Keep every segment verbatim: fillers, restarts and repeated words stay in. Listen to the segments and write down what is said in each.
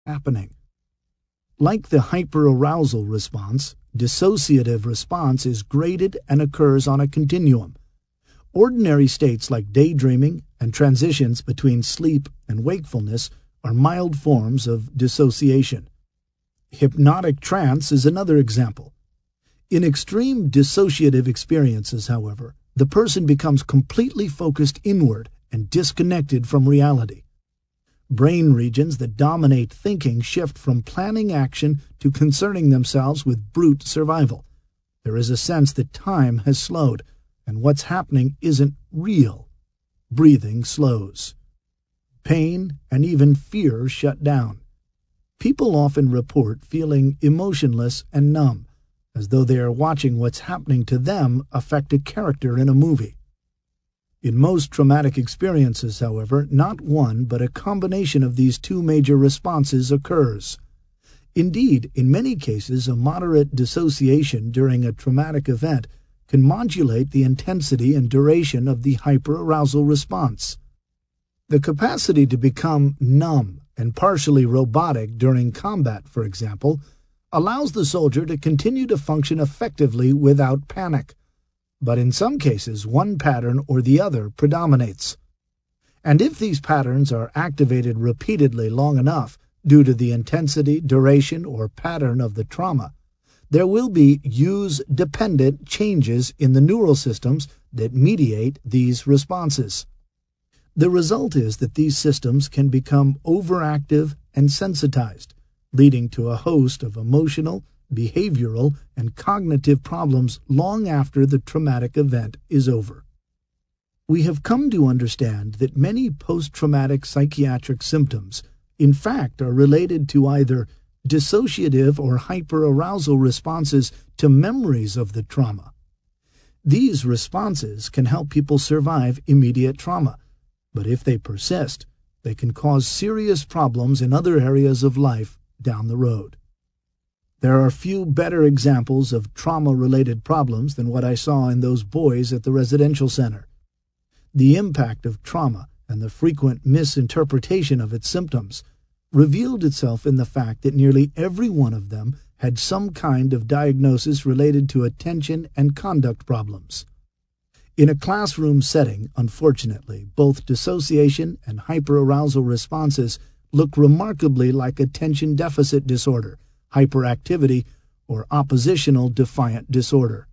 happening. Like the hyperarousal response, dissociative response is graded and occurs on a continuum. Ordinary states like daydreaming and transitions between sleep and wakefulness are mild forms of dissociation. Hypnotic trance is another example. In extreme dissociative experiences, however, the person becomes completely focused inward and disconnected from reality. Brain regions that dominate thinking shift from planning action to concerning themselves with brute survival. There is a sense that time has slowed, and what's happening isn't real. Breathing slows. Pain and even fear shut down. People often report feeling emotionless and numb, as though they are watching what's happening to them affect a character in a movie. In most traumatic experiences, however, not one but a combination of these two major responses occurs. Indeed, in many cases, a moderate dissociation during a traumatic event can modulate the intensity and duration of the hyperarousal response. The capacity to become numb and partially robotic during combat, for example, allows the soldier to continue to function effectively without panic. But in some cases, one pattern or the other predominates. And if these patterns are activated repeatedly long enough due to the intensity, duration, or pattern of the trauma, there will be use-dependent changes in the neural systems that mediate these responses. The result is that these systems can become overactive and sensitized, leading to a host of emotional, behavioral, and cognitive problems long after the traumatic event is over. We have come to understand that many post-traumatic psychiatric symptoms, in fact, are related to either dissociative or hyperarousal responses to memories of the trauma. These responses can help people survive immediate trauma, but if they persist, they can cause serious problems in other areas of life down the road. There are few better examples of trauma-related problems than what I saw in those boys at the residential center. The impact of trauma and the frequent misinterpretation of its symptoms revealed itself in the fact that nearly every one of them had some kind of diagnosis related to attention and conduct problems. In a classroom setting, unfortunately, both dissociation and hyperarousal responses look remarkably like attention deficit disorder, hyperactivity, or oppositional defiant disorder.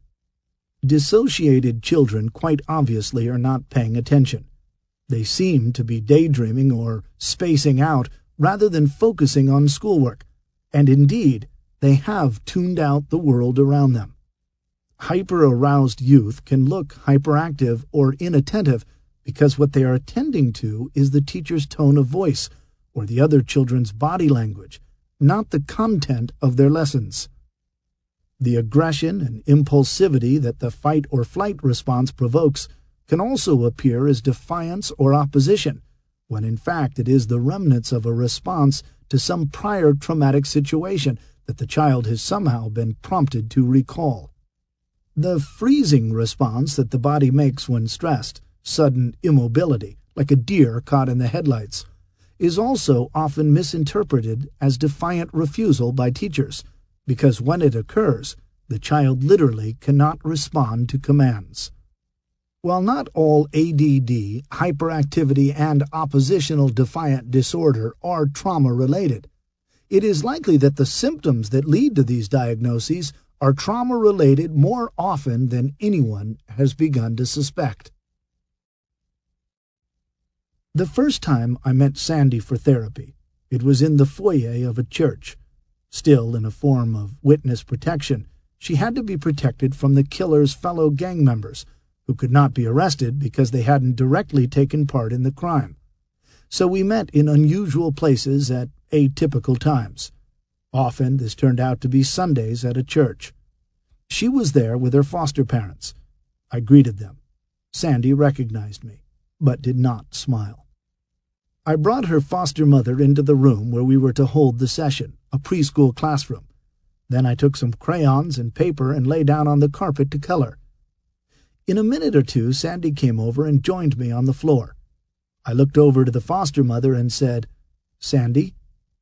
Dissociated children quite obviously are not paying attention. They seem to be daydreaming or spacing out rather than focusing on schoolwork, and indeed, they have tuned out the world around them. Hyper-aroused youth can look hyperactive or inattentive because what they are attending to is the teacher's tone of voice or the other children's body language, not the content of their lessons. The aggression and impulsivity that the fight or flight response provokes can also appear as defiance or opposition, when in fact it is the remnants of a response to some prior traumatic situation that the child has somehow been prompted to recall. The freezing response that the body makes when stressed, sudden immobility, like a deer caught in the headlights, is also often misinterpreted as defiant refusal by teachers, because when it occurs, the child literally cannot respond to commands. While not all A D D, hyperactivity, and oppositional defiant disorder are trauma-related, it is likely that the symptoms that lead to these diagnoses are trauma-related more often than anyone has begun to suspect. The first time I met Sandy for therapy, it was in the foyer of a church. Still in a form of witness protection, she had to be protected from the killer's fellow gang members, who could not be arrested because they hadn't directly taken part in the crime. So we met in unusual places at atypical times. Often this turned out to be Sundays at a church. She was there with her foster parents. I greeted them. Sandy recognized me, but did not smile. I brought her foster mother into the room where we were to hold the session, a preschool classroom. Then I took some crayons and paper and lay down on the carpet to color. In a minute or two, Sandy came over and joined me on the floor. I looked over to the foster mother and said, "Sandy,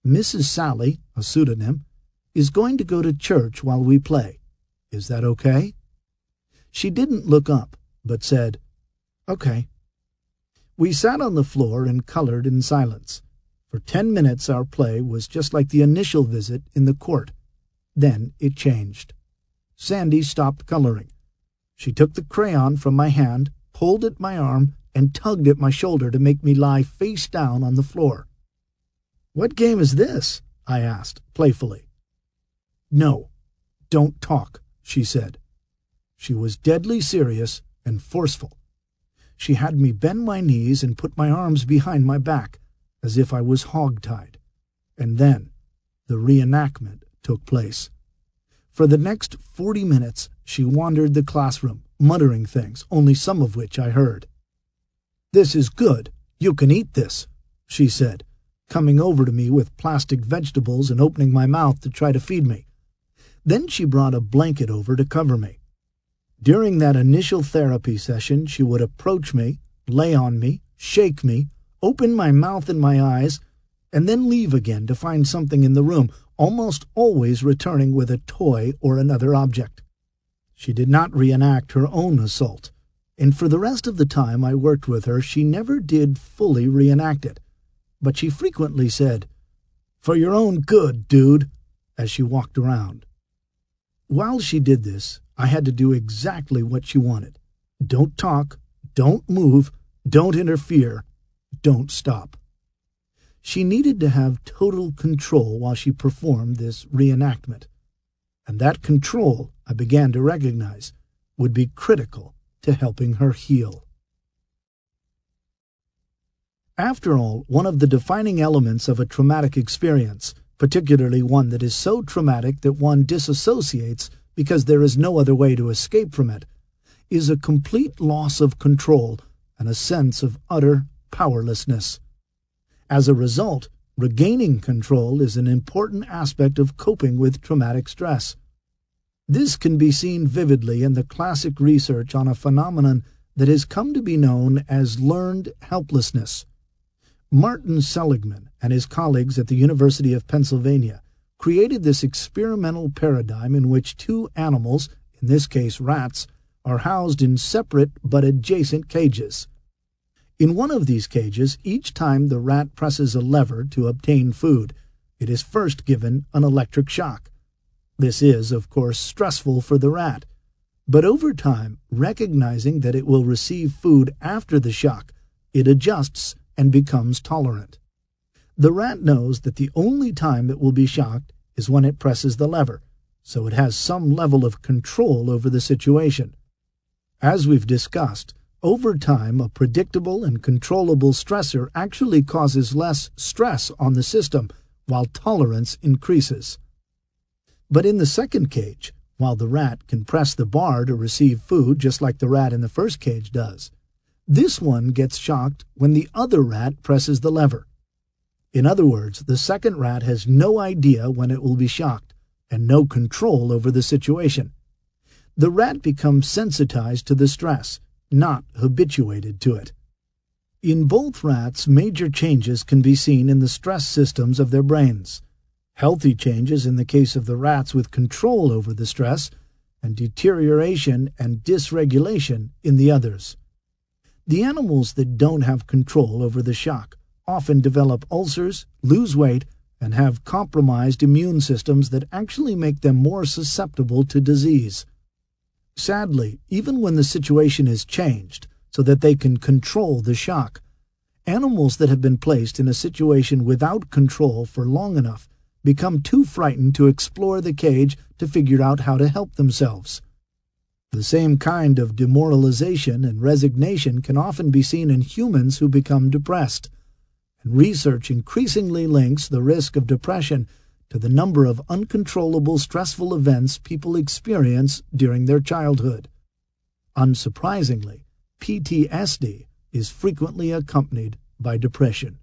Missus Sally, a pseudonym, is going to go to church while we play. Is that okay?" She didn't look up, but said, "Okay." We sat on the floor and colored in silence. For ten minutes our play was just like the initial visit in the court. Then it changed. Sandy stopped coloring. She took the crayon from my hand, pulled at my arm, and tugged at my shoulder to make me lie face down on the floor. "What game is this?" I asked, playfully. "No, don't talk," she said. She was deadly serious and forceful. She had me bend my knees and put my arms behind my back, as if I was hog-tied. And then the reenactment took place. For the next forty minutes she wandered the classroom, muttering things, only some of which I heard. "This is good. You can eat this," she said, coming over to me with plastic vegetables and opening my mouth to try to feed me. Then she brought a blanket over to cover me. During that initial therapy session, she would approach me, lay on me, shake me, open my mouth and my eyes, and then leave again to find something in the room, almost always returning with a toy or another object. She did not reenact her own assault, and for the rest of the time I worked with her, she never did fully reenact it. But she frequently said, "For your own good, dude," as she walked around. While she did this, I had to do exactly what she wanted. Don't talk, don't move, don't interfere, don't stop. She needed to have total control while she performed this reenactment. And that control, I began to recognize, would be critical to helping her heal. After all, one of the defining elements of a traumatic experience, particularly one that is so traumatic that one disassociates because there is no other way to escape from it, is a complete loss of control and a sense of utter powerlessness. As a result, regaining control is an important aspect of coping with traumatic stress. This can be seen vividly in the classic research on a phenomenon that has come to be known as learned helplessness. Martin Seligman and his colleagues at the University of Pennsylvania created this experimental paradigm in which two animals, in this case rats, are housed in separate but adjacent cages. In one of these cages, each time the rat presses a lever to obtain food, it is first given an electric shock. This is, of course, stressful for the rat, but over time, recognizing that it will receive food after the shock, it adjusts and becomes tolerant. The rat knows that the only time it will be shocked is when it presses the lever, so it has some level of control over the situation. As we've discussed, over time a predictable and controllable stressor actually causes less stress on the system, while tolerance increases. But in the second cage, while the rat can press the bar to receive food just like the rat in the first cage does, this one gets shocked when the other rat presses the lever. In other words, the second rat has no idea when it will be shocked, and no control over the situation. The rat becomes sensitized to the stress, not habituated to it. In both rats, major changes can be seen in the stress systems of their brains. Healthy changes in the case of the rats with control over the stress, and deterioration and dysregulation in the others. The animals that don't have control over the shock often develop ulcers, lose weight, and have compromised immune systems that actually make them more susceptible to disease. Sadly, even when the situation is changed so that they can control the shock, animals that have been placed in a situation without control for long enough become too frightened to explore the cage to figure out how to help themselves. The same kind of demoralization and resignation can often be seen in humans who become depressed. And research increasingly links the risk of depression to the number of uncontrollable stressful events people experience during their childhood. Unsurprisingly, P T S D is frequently accompanied by depression.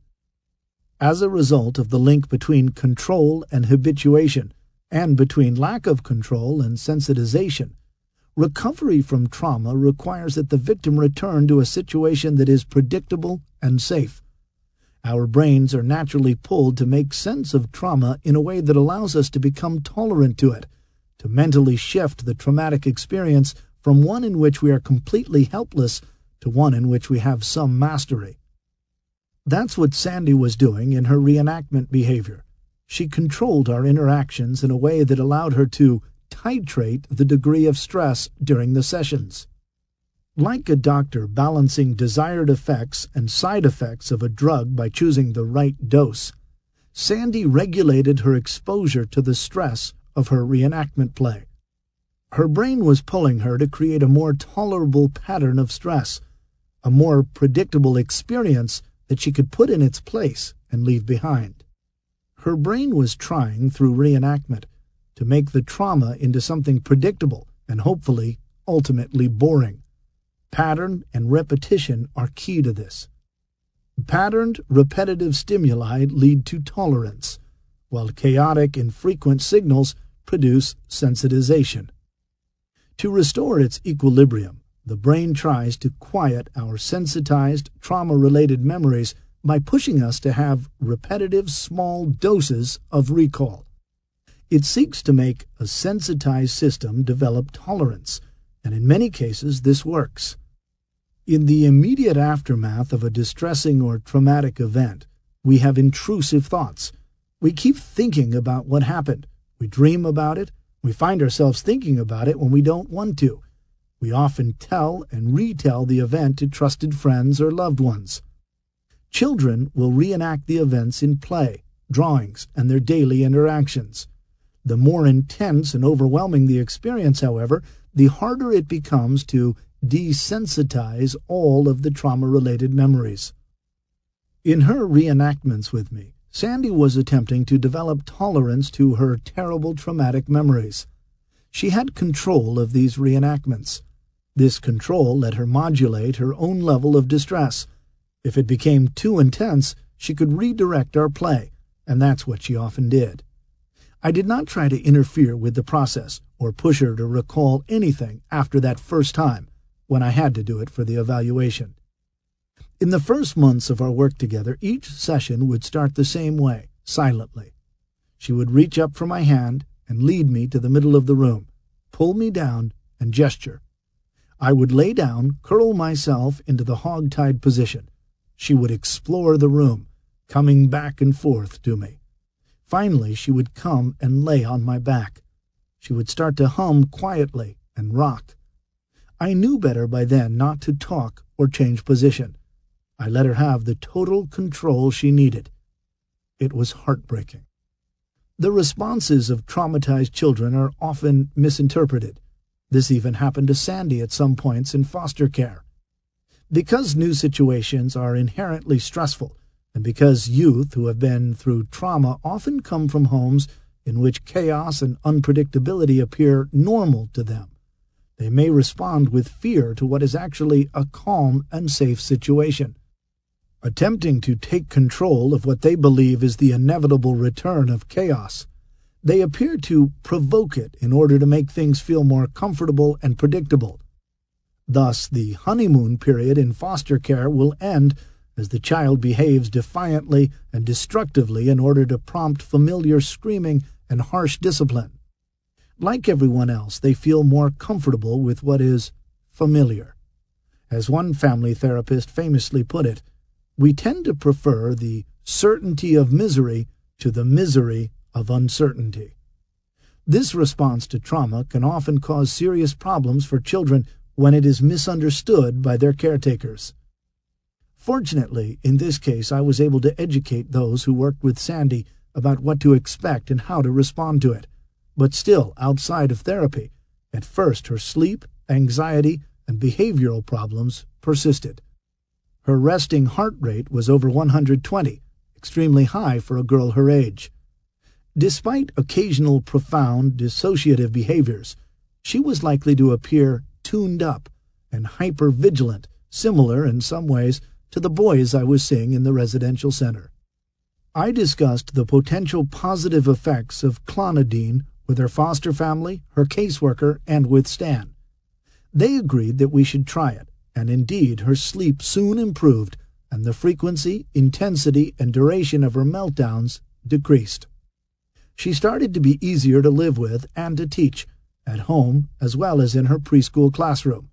As a result of the link between control and habituation, and between lack of control and sensitization, recovery from trauma requires that the victim return to a situation that is predictable and safe. Our brains are naturally pulled to make sense of trauma in a way that allows us to become tolerant to it, to mentally shift the traumatic experience from one in which we are completely helpless to one in which we have some mastery. That's what Sandy was doing in her reenactment behavior. She controlled our interactions in a way that allowed her to titrate the degree of stress during the sessions. Like a doctor balancing desired effects and side effects of a drug by choosing the right dose, Sandy regulated her exposure to the stress of her reenactment play. Her brain was pulling her to create a more tolerable pattern of stress, a more predictable experience that she could put in its place and leave behind. Her brain was trying, through reenactment, to make the trauma into something predictable and hopefully, ultimately boring. Pattern and repetition are key to this. Patterned, repetitive stimuli lead to tolerance, while chaotic, infrequent signals produce sensitization. To restore its equilibrium, the brain tries to quiet our sensitized, trauma-related memories by pushing us to have repetitive, small doses of recall. It seeks to make a sensitized system develop tolerance, and in many cases this works. In the immediate aftermath of a distressing or traumatic event, we have intrusive thoughts. We keep thinking about what happened. We dream about it. We find ourselves thinking about it when we don't want to. We often tell and retell the event to trusted friends or loved ones. Children will reenact the events in play, drawings, and their daily interactions. The more intense and overwhelming the experience, however, the harder it becomes to desensitize all of the trauma-related memories. In her reenactments with me, Sandy was attempting to develop tolerance to her terrible traumatic memories. She had control of these reenactments. This control let her modulate her own level of distress. If it became too intense, she could redirect our play, and that's what she often did. I did not try to interfere with the process or push her to recall anything after that first time, when I had to do it for the evaluation. In the first months of our work together, each session would start the same way, silently. She would reach up for my hand and lead me to the middle of the room, pull me down, and gesture. I would lay down, curl myself into the hog-tied position. She would explore the room, coming back and forth to me. Finally, she would come and lay on my back. She would start to hum quietly and rock. I knew better by then not to talk or change position. I let her have the total control she needed. It was heartbreaking. The responses of traumatized children are often misinterpreted. This even happened to Sandy at some points in foster care. Because new situations are inherently stressful, and because youth who have been through trauma often come from homes in which chaos and unpredictability appear normal to them, they may respond with fear to what is actually a calm and safe situation. Attempting to take control of what they believe is the inevitable return of chaos, they appear to provoke it in order to make things feel more comfortable and predictable. Thus, the honeymoon period in foster care will end as the child behaves defiantly and destructively in order to prompt familiar screaming and harsh discipline. Like everyone else, they feel more comfortable with what is familiar. As one family therapist famously put it, we tend to prefer the certainty of misery to the misery of uncertainty. This response to trauma can often cause serious problems for children when it is misunderstood by their caretakers. Fortunately, in this case, I was able to educate those who worked with Sandy about what to expect and how to respond to it. But still, outside of therapy, at first her sleep, anxiety, and behavioral problems persisted. Her resting heart rate was over one hundred twenty, extremely high for a girl her age. Despite occasional profound dissociative behaviors, she was likely to appear tuned up and hyper-vigilant, similar in some ways to the boys I was seeing in the residential center. I discussed the potential positive effects of clonidine with her foster family, her caseworker, and with Stan. They agreed that we should try it, and indeed her sleep soon improved and the frequency, intensity, and duration of her meltdowns decreased. She started to be easier to live with and to teach, at home as well as in her preschool classroom.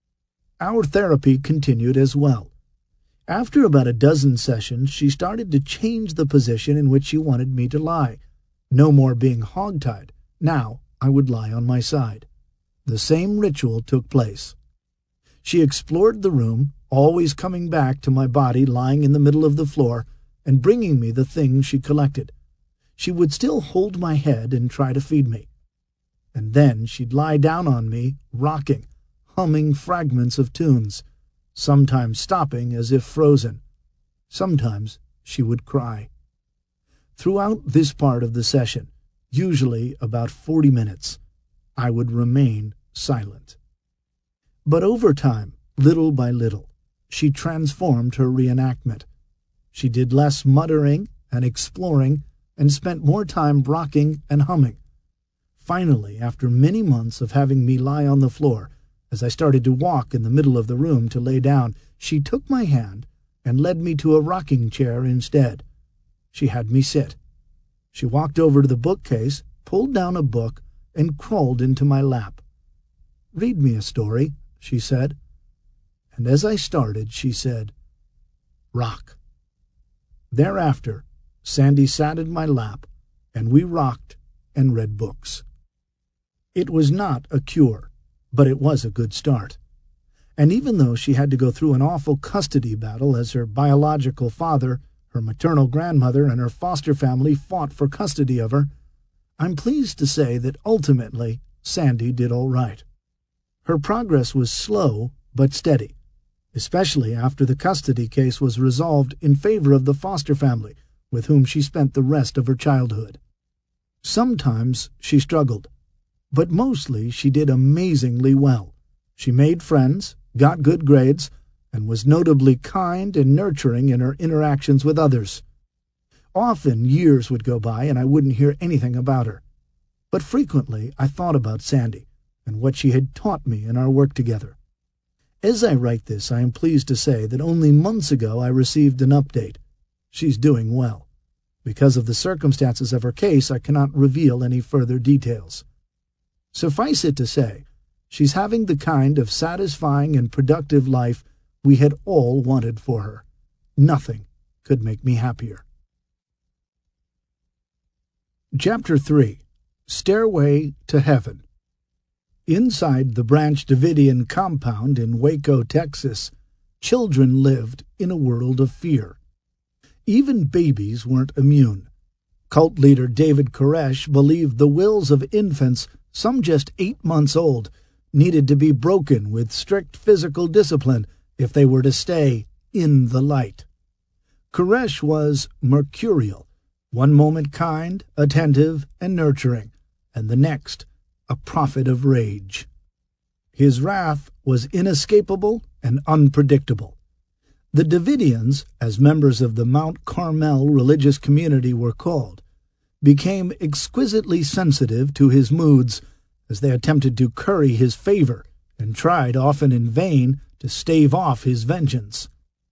Our therapy continued as well. After about a dozen sessions, she started to change the position in which she wanted me to lie. No more being hogtied. Now I would lie on my side. The same ritual took place. She explored the room, always coming back to my body lying in the middle of the floor and bringing me the things she collected. She would still hold my head and try to feed me. And then she'd lie down on me, rocking, humming fragments of tunes, sometimes stopping as if frozen. Sometimes she would cry. Throughout this part of the session, usually about forty minutes, I would remain silent. But over time, little by little, she transformed her reenactment. She did less muttering and exploring and spent more time rocking and humming. Finally, after many months of having me lie on the floor, as I started to walk in the middle of the room to lay down, she took my hand and led me to a rocking chair instead. She had me sit. She walked over to the bookcase, pulled down a book, and crawled into my lap. "Read me a story," she said. And as I started, she said, "Rock." Thereafter, Sandy sat in my lap, and we rocked and read books. It was not a cure, but it was a good start. And even though she had to go through an awful custody battle as her biological father, her maternal grandmother, and her foster family fought for custody of her, I'm pleased to say that ultimately Sandy did all right. Her progress was slow but steady, especially after the custody case was resolved in favor of the foster family, with whom she spent the rest of her childhood. Sometimes she struggled, but mostly she did amazingly well. She made friends, got good grades, and was notably kind and nurturing in her interactions with others. Often years would go by and I wouldn't hear anything about her. But frequently I thought about Sandy and what she had taught me in our work together. As I write this, I am pleased to say that only months ago I received an update. She's doing well. Because of the circumstances of her case, I cannot reveal any further details. Suffice it to say, she's having the kind of satisfying and productive life we had all wanted for her. Nothing could make me happier. Chapter three. Stairway to Heaven. Inside the Branch Davidian compound in Waco, Texas, children lived in a world of fear. Even babies weren't immune. Cult leader David Koresh believed the wills of infants, some just eight months old, needed to be broken with strict physical discipline if they were to stay in the light. Koresh was mercurial, one moment kind, attentive, and nurturing, and the next a prophet of rage. His wrath was inescapable and unpredictable. The Davidians, as members of the Mount Carmel religious community were called, became exquisitely sensitive to his moods as they attempted to curry his favor and tried, often in vain, to stave off his vengeance.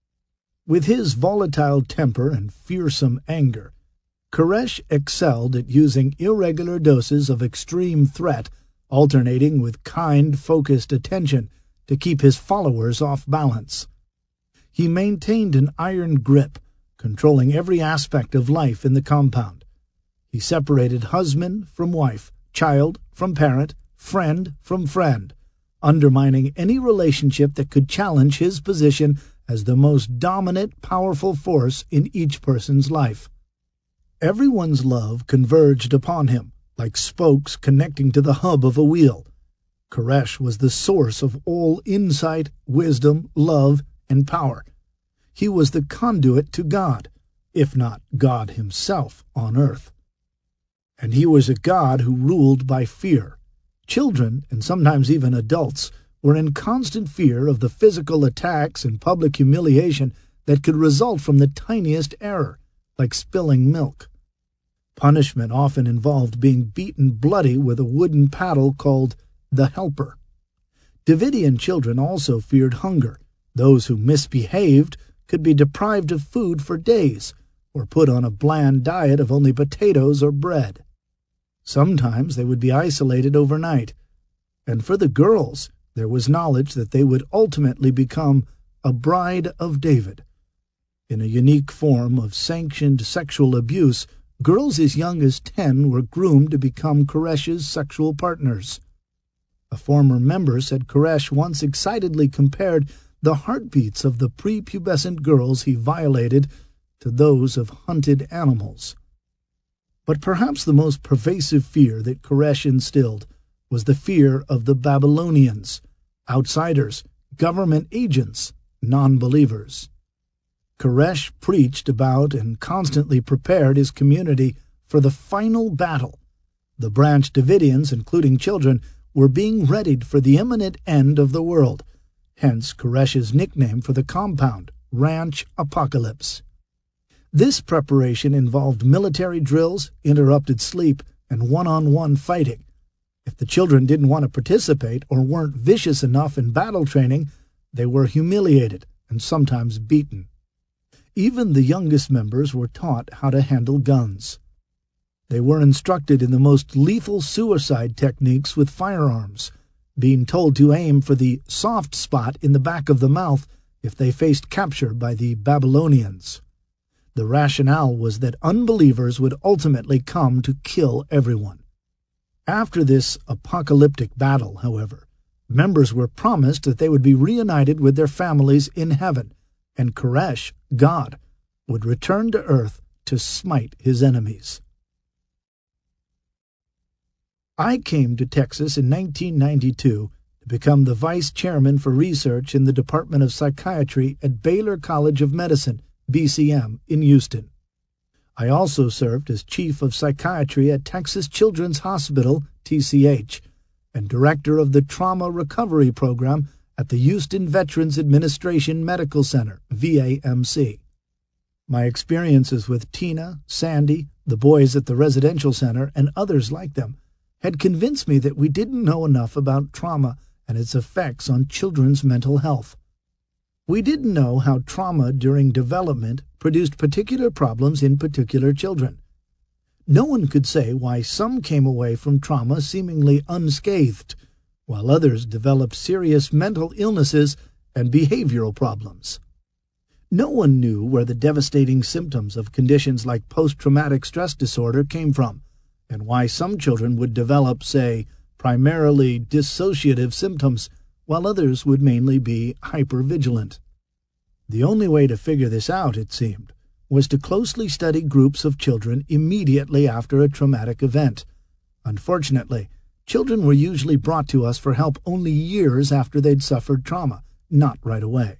With his volatile temper and fearsome anger, Koresh excelled at using irregular doses of extreme threat, alternating with kind, focused attention to keep his followers off balance. He maintained an iron grip, controlling every aspect of life in the compound. He separated husband from wife, child from parent, friend from friend, undermining any relationship that could challenge his position as the most dominant, powerful force in each person's life. Everyone's love converged upon him, like spokes connecting to the hub of a wheel. Koresh was the source of all insight, wisdom, love, and power. He was the conduit to God, if not God himself on earth. And he was a God who ruled by fear. Children, and sometimes even adults, were in constant fear of the physical attacks and public humiliation that could result from the tiniest error, like spilling milk. Punishment often involved being beaten bloody with a wooden paddle called the helper. Davidian children also feared hunger. Those who misbehaved could be deprived of food for days or put on a bland diet of only potatoes or bread. Sometimes they would be isolated overnight, and for the girls there was knowledge that they would ultimately become a bride of David. In a unique form of sanctioned sexual abuse, girls as young as ten were groomed to become Koresh's sexual partners. A former member said Koresh once excitedly compared the heartbeats of the prepubescent girls he violated to those of hunted animals. But perhaps the most pervasive fear that Koresh instilled was the fear of the Babylonians, outsiders, government agents, non-believers. Koresh preached about and constantly prepared his community for the final battle. The Branch Davidians, including children, were being readied for the imminent end of the world, hence Koresh's nickname for the compound, Ranch Apocalypse. This preparation involved military drills, interrupted sleep, and one-on-one fighting. If the children didn't want to participate or weren't vicious enough in battle training, they were humiliated and sometimes beaten. Even the youngest members were taught how to handle guns. They were instructed in the most lethal suicide techniques with firearms, being told to aim for the soft spot in the back of the mouth if they faced capture by the Babylonians. The rationale was that unbelievers would ultimately come to kill everyone. After this apocalyptic battle, however, members were promised that they would be reunited with their families in heaven, and Koresh, God, would return to earth to smite his enemies. I came to Texas in nineteen ninety-two to become the vice chairman for research in the Department of Psychiatry at Baylor College of Medicine, B C M, in Houston. I also served as chief of psychiatry at Texas Children's Hospital, T C H, and director of the Trauma Recovery Program at the Houston Veterans Administration Medical Center, V A M C. My experiences with Tina, Sandy, the boys at the residential center, and others like them had convinced me that we didn't know enough about trauma and its effects on children's mental health. We didn't know how trauma during development produced particular problems in particular children. No one could say why some came away from trauma seemingly unscathed, while others developed serious mental illnesses and behavioral problems. No one knew where the devastating symptoms of conditions like post-traumatic stress disorder came from, and why some children would develop, say, primarily dissociative symptoms, while others would mainly be hypervigilant. The only way to figure this out, it seemed, was to closely study groups of children immediately after a traumatic event. Unfortunately, children were usually brought to us for help only years after they'd suffered trauma, not right away.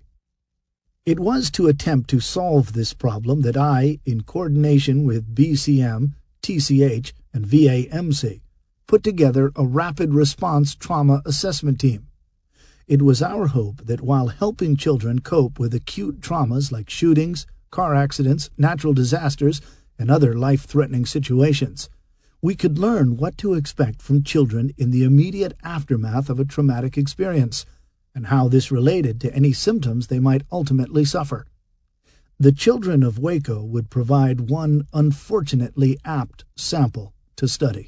It was to attempt to solve this problem that I, in coordination with B C M, T C H, and V A M C, put together a rapid response trauma assessment team. It was our hope that while helping children cope with acute traumas like shootings, car accidents, natural disasters, and other life-threatening situations, we could learn what to expect from children in the immediate aftermath of a traumatic experience, and how this related to any symptoms they might ultimately suffer. The children of Waco would provide one unfortunately apt sample to study.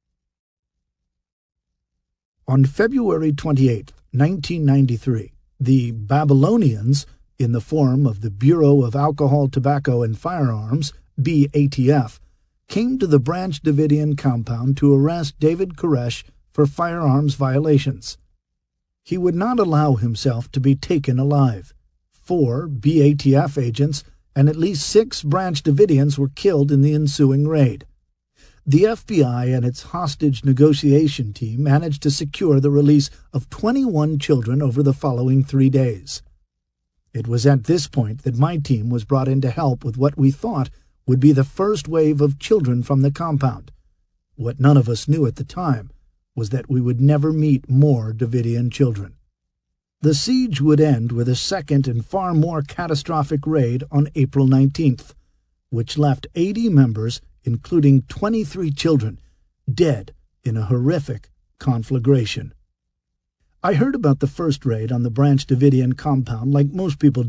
On February twenty-eighth, nineteen ninety-three, the Babylonians, in the form of the Bureau of Alcohol, Tobacco, and Firearms, B A T F, came to the Branch Davidian compound to arrest David Koresh for firearms violations. He would not allow himself to be taken alive. Four B A T F agents and at least six Branch Davidians were killed in the ensuing raid. The F B I and its hostage negotiation team managed to secure the release of twenty-one children over the following three days. It was at this point that my team was brought in to help with what we thought would be the first wave of children from the compound. What none of us knew at the time was that we would never meet more Davidian children. The siege would end with a second and far more catastrophic raid on April nineteenth, which left eighty members, including twenty-three children, dead in a horrific conflagration. I heard about the first raid on the Branch Davidian compound like most people did,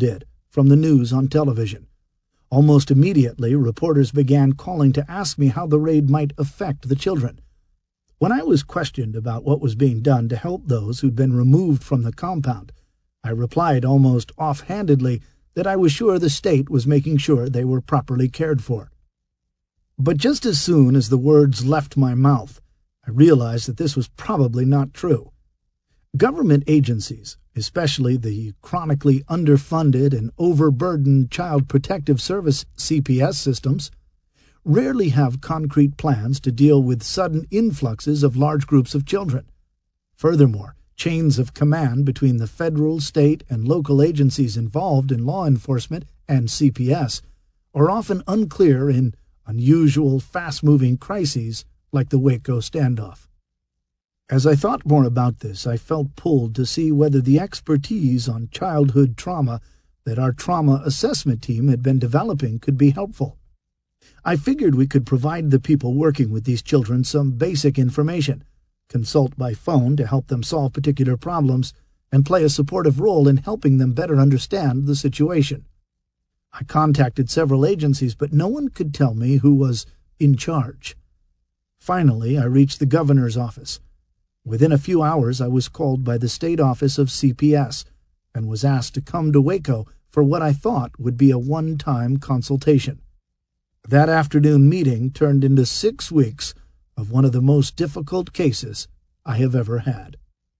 from the news on television. Almost immediately, reporters began calling to ask me how the raid might affect the children. When I was questioned about what was being done to help those who'd been removed from the compound, I replied almost offhandedly that I was sure the state was making sure they were properly cared for. But just as soon as the words left my mouth, I realized that this was probably not true. Government agencies, especially the chronically underfunded and overburdened Child Protective Service C P S systems, rarely have concrete plans to deal with sudden influxes of large groups of children. Furthermore, chains of command between the federal, state, and local agencies involved in law enforcement and C P S are often unclear in unusual, fast-moving crises like the Waco standoff. As I thought more about this, I felt pulled to see whether the expertise on childhood trauma that our trauma assessment team had been developing could be helpful. I figured we could provide the people working with these children some basic information, consult by phone to help them solve particular problems, and play a supportive role in helping them better understand the situation. I contacted several agencies, but no one could tell me who was in charge. Finally, I reached the governor's office. Within a few hours, I was called by the state office of C P S and was asked to come to Waco for what I thought would be a one-time consultation. That afternoon meeting turned into six weeks of one of the most difficult cases I have ever had.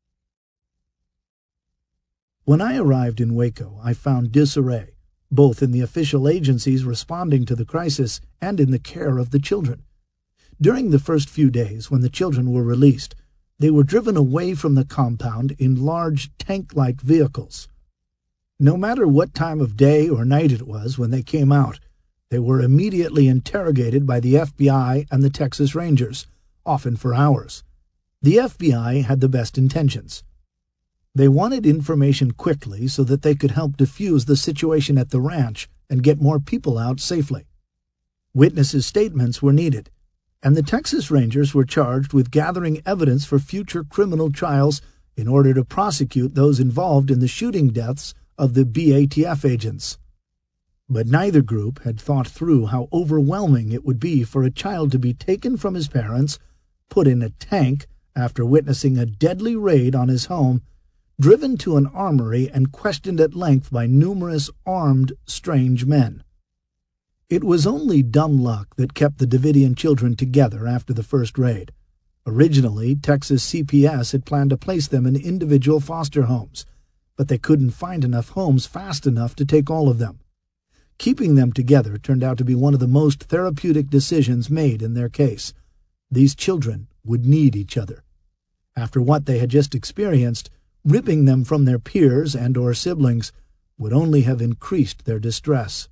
When I arrived in Waco, I found disarray, both in the official agencies responding to the crisis and in the care of the children. During the first few days, when the children were released, they were driven away from the compound in large tank-like vehicles. No matter what time of day or night it was when they came out, they were immediately interrogated by the F B I and the Texas Rangers, often for hours. The F B I had the best intentions. They wanted information quickly so that they could help defuse the situation at the ranch and get more people out safely. Witnesses' statements were needed, and the Texas Rangers were charged with gathering evidence for future criminal trials in order to prosecute those involved in the shooting deaths of the B A T F agents. But neither group had thought through how overwhelming it would be for a child to be taken from his parents, put in a tank after witnessing a deadly raid on his home, driven to an armory and questioned at length by numerous armed, strange men. It was only dumb luck that kept the Davidian children together after the first raid. Originally, Texas C P S had planned to place them in individual foster homes, but they couldn't find enough homes fast enough to take all of them. Keeping them together turned out to be one of the most therapeutic decisions made in their case. These children would need each other. After what they had just experienced, ripping them from their peers and or siblings would only have increased their distress.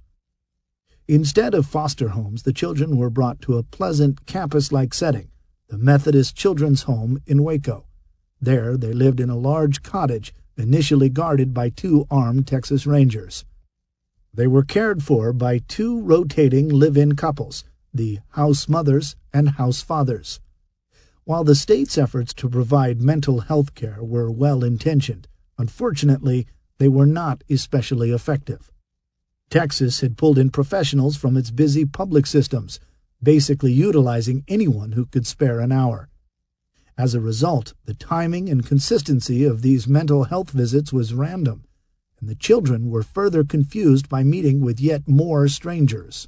Instead of foster homes, the children were brought to a pleasant campus-like setting, the Methodist Children's Home in Waco. There they lived in a large cottage initially guarded by two armed Texas Rangers. They were cared for by two rotating live-in couples, the house mothers and house fathers. While the state's efforts to provide mental health care were well-intentioned, unfortunately, they were not especially effective. Texas had pulled in professionals from its busy public systems, basically utilizing anyone who could spare an hour. As a result, the timing and consistency of these mental health visits was random, and the children were further confused by meeting with yet more strangers.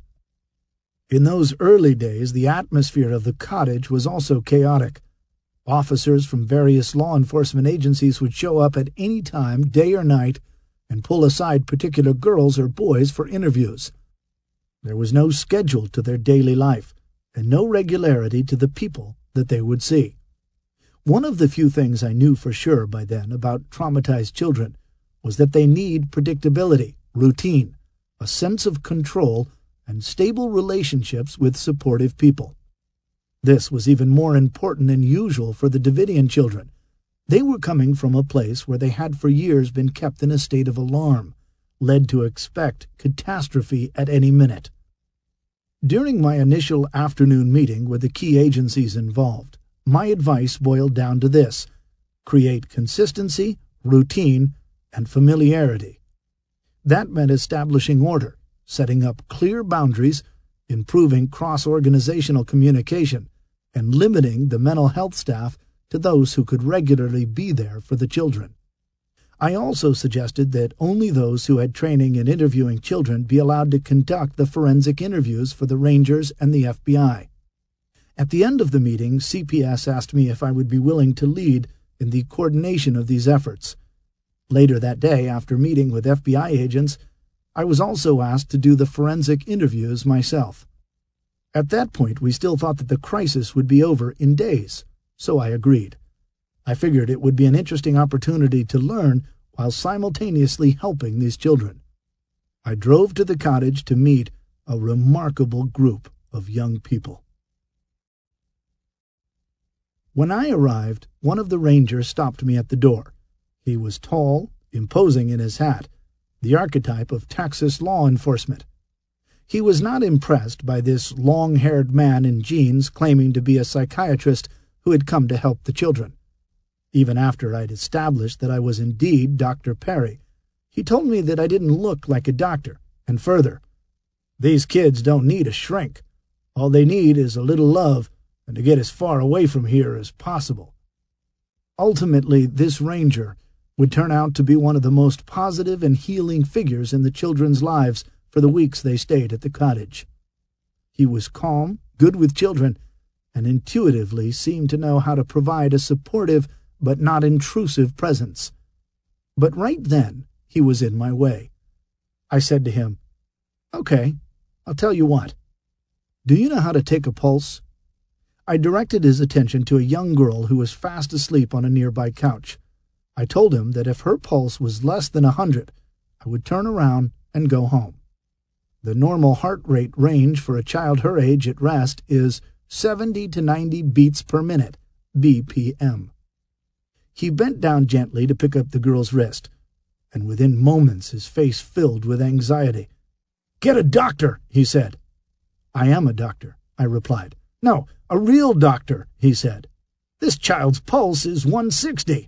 In those early days, the atmosphere of the cottage was also chaotic. Officers from various law enforcement agencies would show up at any time, day or night, and pull aside particular girls or boys for interviews. There was no schedule to their daily life, and no regularity to the people that they would see. One of the few things I knew for sure by then about traumatized children was that they need predictability, routine, a sense of control, and stable relationships with supportive people. This was even more important than usual for the Davidian children. They were coming from a place where they had for years been kept in a state of alarm, led to expect catastrophe at any minute. During my initial afternoon meeting with the key agencies involved, my advice boiled down to this: create consistency, routine, and familiarity. That meant establishing order, setting up clear boundaries, improving cross-organizational communication, and limiting the mental health staff to those who could regularly be there for the children. I also suggested that only those who had training in interviewing children be allowed to conduct the forensic interviews for the Rangers and the F B I. At the end of the meeting, C P S asked me if I would be willing to lead in the coordination of these efforts. Later that day, after meeting with F B I agents, I was also asked to do the forensic interviews myself. At that point, we still thought that the crisis would be over in days, so I agreed. I figured it would be an interesting opportunity to learn while simultaneously helping these children. I drove to the cottage to meet a remarkable group of young people. When I arrived, one of the Rangers stopped me at the door. He was tall, imposing in his hat, the archetype of Texas law enforcement. He was not impressed by this long-haired man in jeans claiming to be a psychiatrist who had come to help the children. Even after I'd established that I was indeed Doctor Perry, he told me that I didn't look like a doctor, and further, "These kids don't need a shrink. All they need is a little love and to get as far away from here as possible." Ultimately, this Ranger would turn out to be one of the most positive and healing figures in the children's lives for the weeks they stayed at the cottage. He was calm, good with children, and intuitively seemed to know how to provide a supportive but not intrusive presence. But right then, he was in my way. I said to him, "Okay, I'll tell you what. Do you know how to take a pulse?" I directed his attention to a young girl who was fast asleep on a nearby couch. I told him that if her pulse was less than a hundred, I would turn around and go home. The normal heart rate range for a child her age at rest is seventy to ninety beats per minute, B P M. He bent down gently to pick up the girl's wrist, and within moments his face filled with anxiety. "Get a doctor," he said. "I am a doctor," I replied. "No, a real doctor," he said. "This child's pulse is one sixty.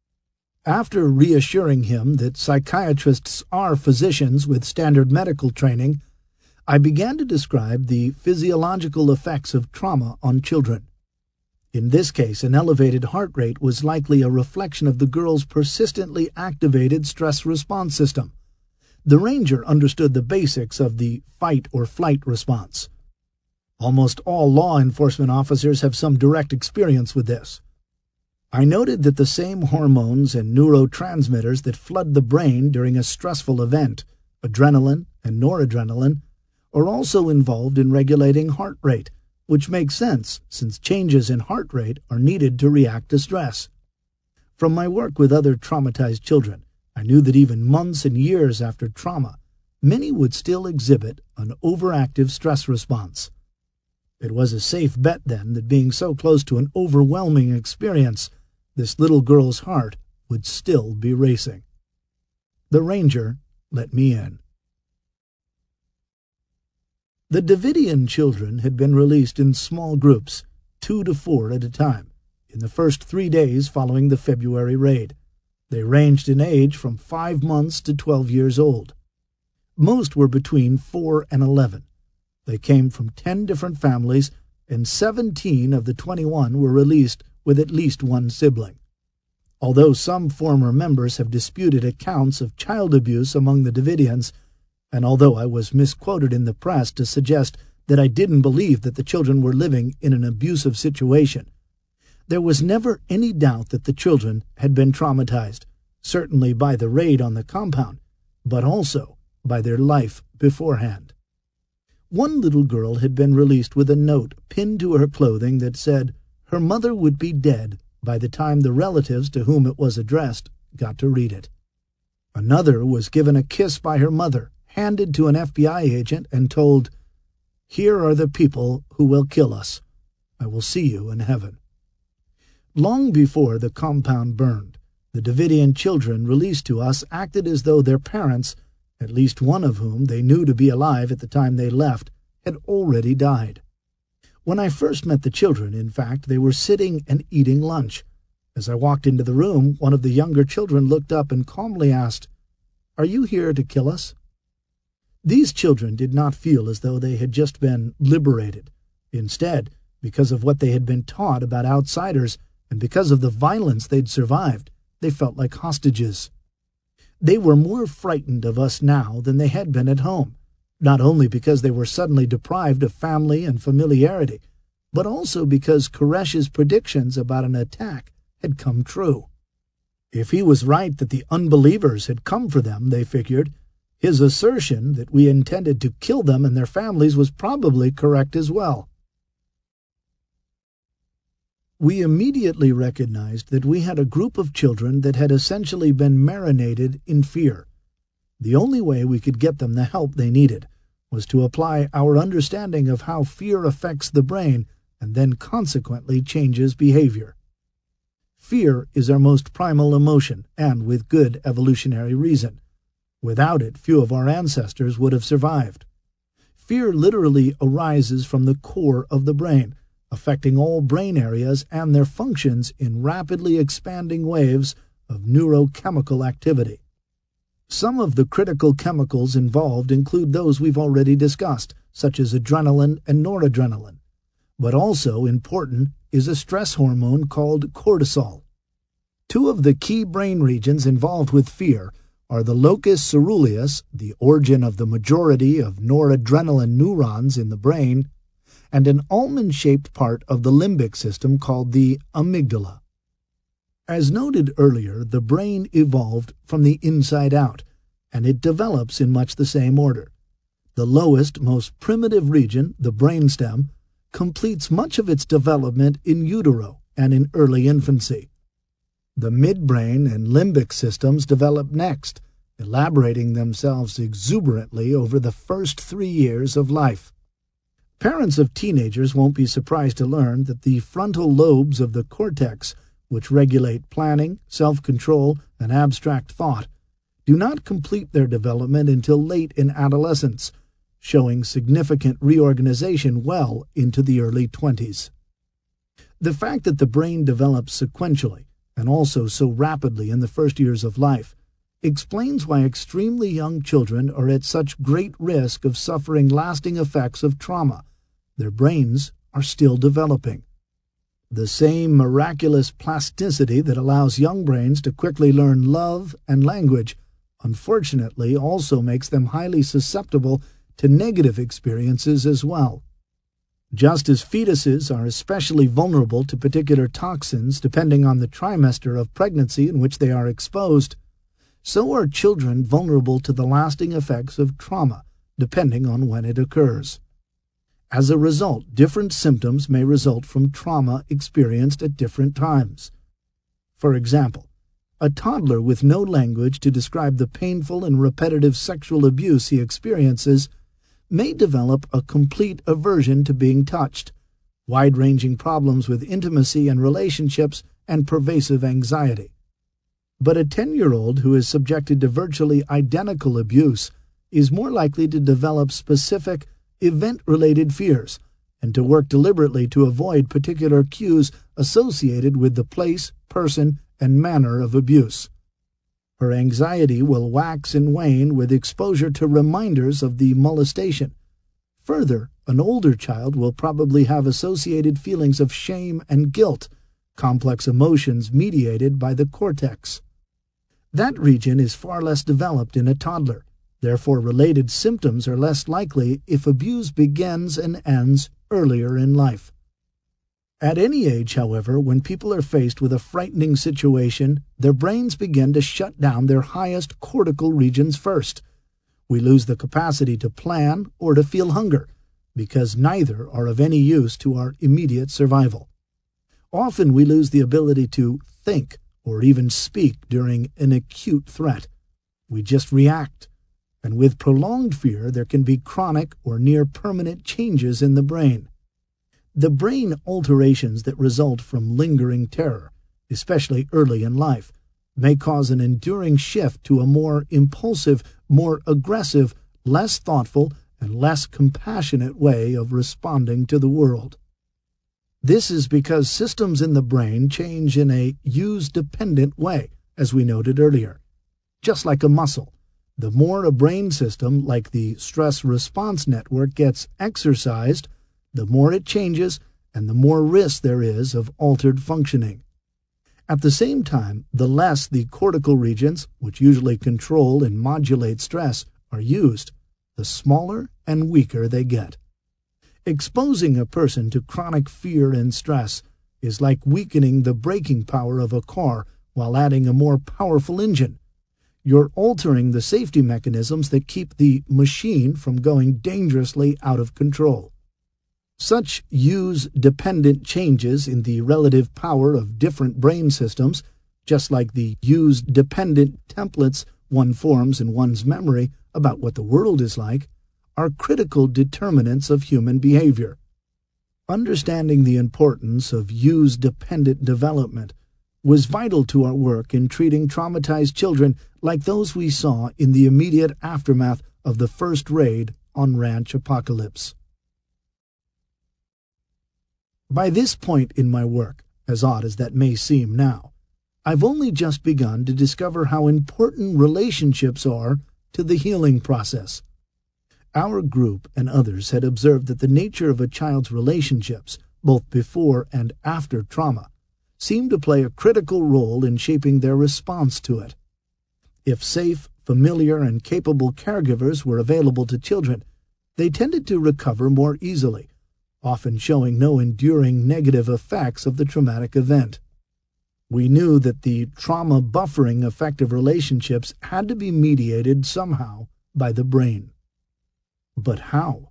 After reassuring him that psychiatrists are physicians with standard medical training, I began to describe the physiological effects of trauma on children. In this case, an elevated heart rate was likely a reflection of the girl's persistently activated stress response system. The Ranger understood the basics of the fight-or-flight response. Almost all law enforcement officers have some direct experience with this. I noted that the same hormones and neurotransmitters that flood the brain during a stressful event, adrenaline and noradrenaline, are also involved in regulating heart rate, which makes sense since changes in heart rate are needed to react to stress. From my work with other traumatized children, I knew that even months and years after trauma, many would still exhibit an overactive stress response. It was a safe bet then that being so close to an overwhelming experience, this little girl's heart would still be racing. The Ranger let me in. The Davidian children had been released in small groups, two to four at a time, in the first three days following the February raid. They ranged in age from five months to twelve years old. Most were between four and eleven. They came from ten different families, and seventeen of the twenty-one were released with at least one sibling. Although some former members have disputed accounts of child abuse among the Davidians, and although I was misquoted in the press to suggest that I didn't believe that the children were living in an abusive situation, there was never any doubt that the children had been traumatized, certainly by the raid on the compound, but also by their life beforehand. One little girl had been released with a note pinned to her clothing that said her mother would be dead by the time the relatives to whom it was addressed got to read it. Another was given a kiss by her mother, handed to an F B I agent, and told, "Here are the people who will kill us. I will see you in heaven." Long before the compound burned, the Davidian children released to us acted as though their parents, at least one of whom they knew to be alive at the time they left, had already died. When I first met the children, in fact, they were sitting and eating lunch. As I walked into the room, one of the younger children looked up and calmly asked, Are you here to kill us? These children did not feel as though they had just been liberated. Instead, because of what they had been taught about outsiders and because of the violence they'd survived, they felt like hostages. They were more frightened of us now than they had been at home, not only because they were suddenly deprived of family and familiarity, but also because Koresh's predictions about an attack had come true. If he was right that the unbelievers had come for them, they figured, his assertion that we intended to kill them and their families was probably correct as well. We immediately recognized that we had a group of children that had essentially been marinated in fear. The only way we could get them the help they needed was to apply our understanding of how fear affects the brain and then consequently changes behavior. Fear is our most primal emotion, and with good evolutionary reason. Without it, few of our ancestors would have survived. Fear literally arises from the core of the brain, affecting all brain areas and their functions in rapidly expanding waves of neurochemical activity. Some of the critical chemicals involved include those we've already discussed, such as adrenaline and noradrenaline. But also important is a stress hormone called cortisol. Two of the key brain regions involved with fear are the locus ceruleus, the origin of the majority of noradrenaline neurons in the brain, and an almond-shaped part of the limbic system called the amygdala. As noted earlier, the brain evolved from the inside out, and it develops in much the same order. The lowest, most primitive region, the brainstem, completes much of its development in utero and in early infancy. The midbrain and limbic systems develop next, elaborating themselves exuberantly over the first three years of life. Parents of teenagers won't be surprised to learn that the frontal lobes of the cortex, which regulate planning, self-control, and abstract thought, do not complete their development until late in adolescence, showing significant reorganization well into the early twenties. The fact that the brain develops sequentially, and also so rapidly in the first years of life, explains why extremely young children are at such great risk of suffering lasting effects of trauma. Their brains are still developing. The same miraculous plasticity that allows young brains to quickly learn love and language, unfortunately, also makes them highly susceptible to negative experiences as well. Just as fetuses are especially vulnerable to particular toxins depending on the trimester of pregnancy in which they are exposed, so are children vulnerable to the lasting effects of trauma, depending on when it occurs. As a result, different symptoms may result from trauma experienced at different times. For example, a toddler with no language to describe the painful and repetitive sexual abuse he experiences may develop a complete aversion to being touched, wide-ranging problems with intimacy and relationships, and pervasive anxiety. But a ten-year-old who is subjected to virtually identical abuse is more likely to develop specific, event-related fears and to work deliberately to avoid particular cues associated with the place, person, and manner of abuse. Her anxiety will wax and wane with exposure to reminders of the molestation. Further, an older child will probably have associated feelings of shame and guilt, complex emotions mediated by the cortex. That region is far less developed in a toddler. Therefore, related symptoms are less likely if abuse begins and ends earlier in life. At any age, however, when people are faced with a frightening situation, their brains begin to shut down their highest cortical regions first. We lose the capacity to plan or to feel hunger, because neither are of any use to our immediate survival. Often we lose the ability to think or even speak during an acute threat. We just react. And with prolonged fear, there can be chronic or near-permanent changes in the brain. The brain alterations that result from lingering terror, especially early in life, may cause an enduring shift to a more impulsive, more aggressive, less thoughtful, and less compassionate way of responding to the world. This is because systems in the brain change in a use-dependent way, as we noted earlier. Just like a muscle, The more a brain system like the stress response network gets exercised, the more it changes and the more risk there is of altered functioning. At the same time, the less the cortical regions, which usually control and modulate stress, are used, the smaller and weaker they get. Exposing a person to chronic fear and stress is like weakening the braking power of a car while adding a more powerful engine. You're altering the safety mechanisms that keep the machine from going dangerously out of control. Such use-dependent changes in the relative power of different brain systems, just like the use-dependent templates one forms in one's memory about what the world is like, are critical determinants of human behavior. Understanding the importance of use-dependent development was vital to our work in treating traumatized children like those we saw in the immediate aftermath of the first raid on Ranch Apocalypse. By this point in my work, as odd as that may seem now, I've only just begun to discover how important relationships are to the healing process. Our group and others had observed that the nature of a child's relationships, both before and after trauma, seemed to play a critical role in shaping their response to it. If safe, familiar, and capable caregivers were available to children, they tended to recover more easily, often showing no enduring negative effects of the traumatic event. We knew that the trauma buffering effect of relationships had to be mediated somehow by the brain. But how?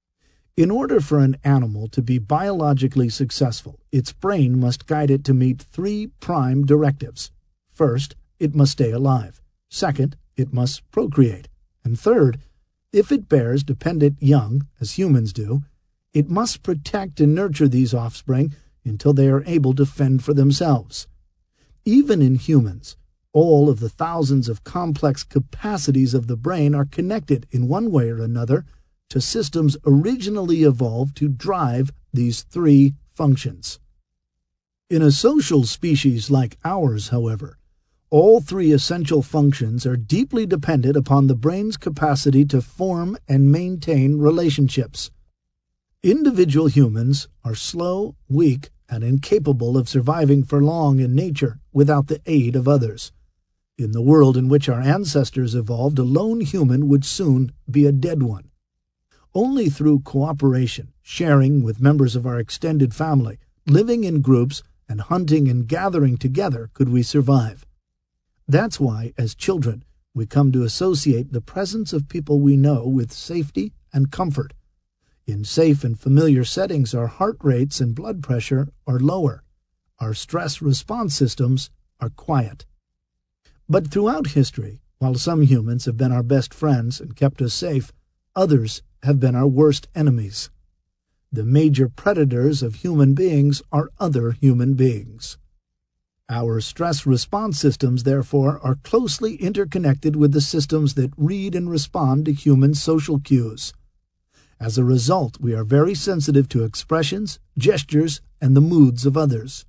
In order for an animal to be biologically successful, its brain must guide it to meet three prime directives. First, it must stay alive. Second, it must procreate. And third, if it bears dependent young, as humans do, it must protect and nurture these offspring until they are able to fend for themselves. Even in humans, all of the thousands of complex capacities of the brain are connected in one way or another to systems originally evolved to drive these three functions. In a social species like ours, however, all three essential functions are deeply dependent upon the brain's capacity to form and maintain relationships. Individual humans are slow, weak, and incapable of surviving for long in nature without the aid of others. In the world in which our ancestors evolved, a lone human would soon be a dead one. Only through cooperation, sharing with members of our extended family, living in groups, and hunting and gathering together could we survive. That's why, as children, we come to associate the presence of people we know with safety and comfort. In safe and familiar settings, our heart rates and blood pressure are lower. Our stress response systems are quiet. But throughout history, while some humans have been our best friends and kept us safe, others have been our worst enemies. The major predators of human beings are other human beings. Our stress response systems, therefore, are closely interconnected with the systems that read and respond to human social cues. As a result, we are very sensitive to expressions, gestures, and the moods of others.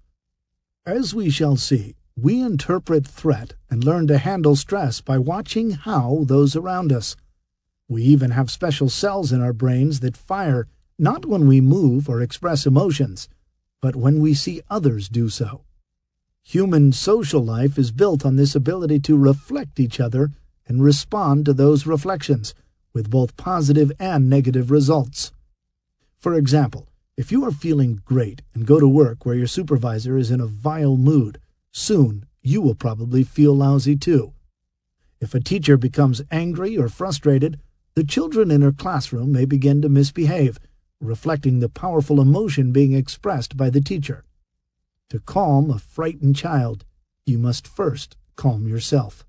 As we shall see, we interpret threat and learn to handle stress by watching how those around us. We even have special cells in our brains that fire not when we move or express emotions, but when we see others do so. Human social life is built on this ability to reflect each other and respond to those reflections, with both positive and negative results. For example, if you are feeling great and go to work where your supervisor is in a vile mood, soon you will probably feel lousy too. If a teacher becomes angry or frustrated, the children in her classroom may begin to misbehave, reflecting the powerful emotion being expressed by the teacher. To calm a frightened child, you must first calm yourself.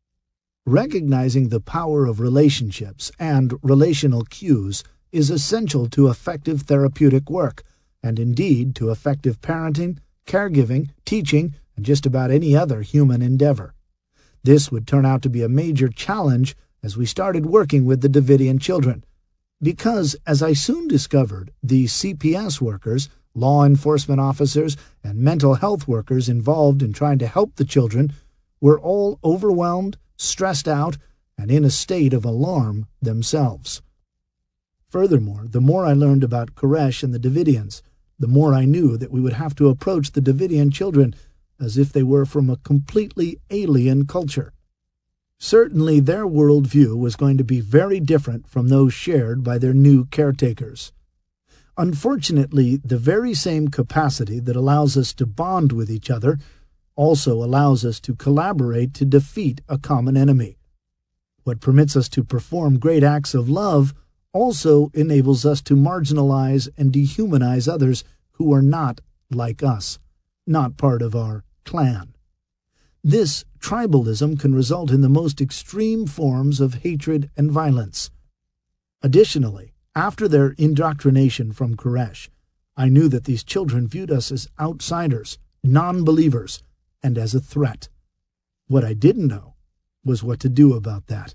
Recognizing the power of relationships and relational cues is essential to effective therapeutic work, and indeed to effective parenting, caregiving, teaching, and just about any other human endeavor. This would turn out to be a major challenge as we started working with the Davidian children, because, as I soon discovered, the C P S workers, law enforcement officers, and mental health workers involved in trying to help the children were all overwhelmed, stressed out, and in a state of alarm themselves. Furthermore, the more I learned about Koresh and the Davidians, the more I knew that we would have to approach the Davidian children as if they were from a completely alien culture. Certainly their worldview was going to be very different from those shared by their new caretakers. Unfortunately, the very same capacity that allows us to bond with each other also allows us to collaborate to defeat a common enemy. What permits us to perform great acts of love also enables us to marginalize and dehumanize others who are not like us, not part of our clan. This tribalism can result in the most extreme forms of hatred and violence. Additionally, after their indoctrination from Koresh, I knew that these children viewed us as outsiders, non-believers, and as a threat. What I didn't know was what to do about that.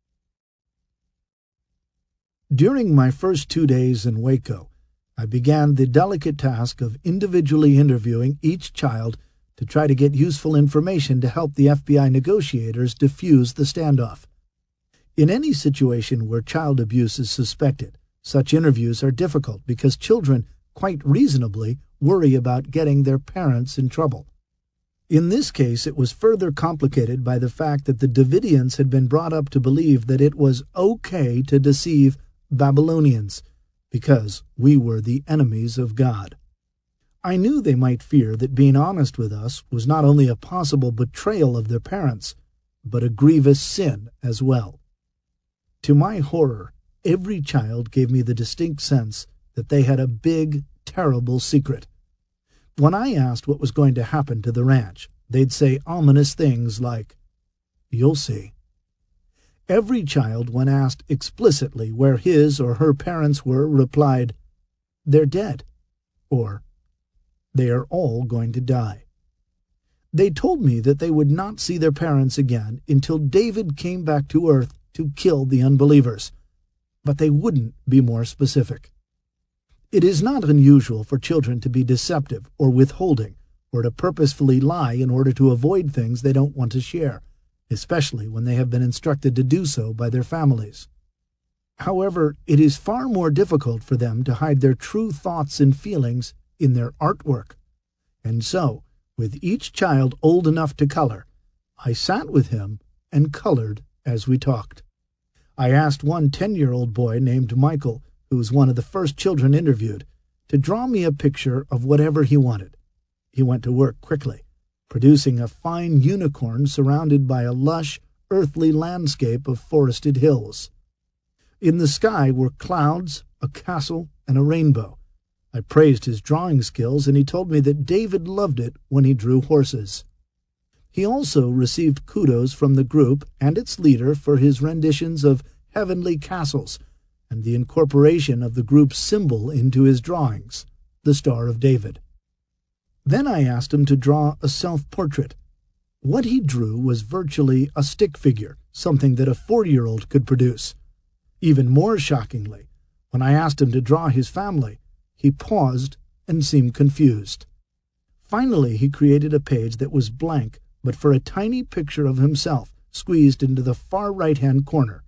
During my first two days in Waco, I began the delicate task of individually interviewing each child to try to get useful information to help the F B I negotiators defuse the standoff. In any situation where child abuse is suspected, such interviews are difficult because children, quite reasonably, worry about getting their parents in trouble. In this case, it was further complicated by the fact that the Davidians had been brought up to believe that it was okay to deceive Babylonians, because we were the enemies of God. I knew they might fear that being honest with us was not only a possible betrayal of their parents, but a grievous sin as well. To my horror, every child gave me the distinct sense that they had a big, terrible secret. When I asked what was going to happen to the ranch, they'd say ominous things like, "You'll see." Every child, when asked explicitly where his or her parents were, replied, "They're dead," or "They are all going to die." They told me that they would not see their parents again until David came back to earth to kill the unbelievers, but they wouldn't be more specific. It is not unusual for children to be deceptive or withholding, or to purposefully lie in order to avoid things they don't want to share, especially when they have been instructed to do so by their families. However, it is far more difficult for them to hide their true thoughts and feelings in their artwork. And so, with each child old enough to color, I sat with him and colored as we talked. I asked one ten-year-old boy named Michael, who was one of the first children interviewed, to draw me a picture of whatever he wanted. He went to work quickly, producing a fine unicorn surrounded by a lush, earthly landscape of forested hills. In the sky were clouds, a castle, and a rainbow. I praised his drawing skills, and he told me that David loved it when he drew horses. He also received kudos from the group and its leader for his renditions of heavenly castles and the incorporation of the group's symbol into his drawings, the Star of David. Then I asked him to draw a self-portrait. What he drew was virtually a stick figure, something that a four-year-old could produce. Even more shockingly, when I asked him to draw his family, he paused and seemed confused. Finally, he created a page that was blank, but for a tiny picture of himself squeezed into the far right-hand corner.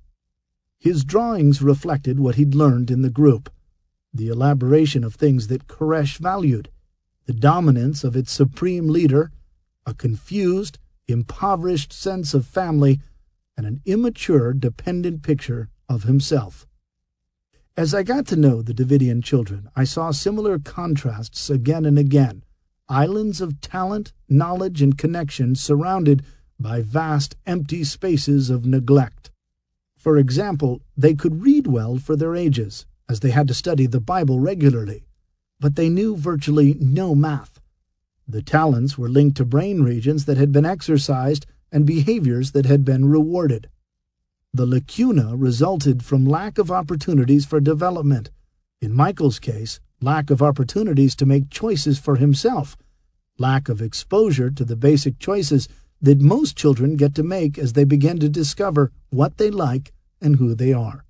His drawings reflected what he'd learned in the group, the elaboration of things that Koresh valued, the dominance of its supreme leader, a confused, impoverished sense of family, and an immature, dependent picture of himself. As I got to know the Davidian children, I saw similar contrasts again and again, islands of talent, knowledge, and connection surrounded by vast empty spaces of neglect. For example, they could read well for their ages, as they had to study the Bible regularly, but they knew virtually no math. The talents were linked to brain regions that had been exercised and behaviors that had been rewarded. The lacuna resulted from lack of opportunities for development. In Michael's case, lack of opportunities to make choices for himself, lack of exposure to the basic choices that most children get to make as they begin to discover what they like and who they are.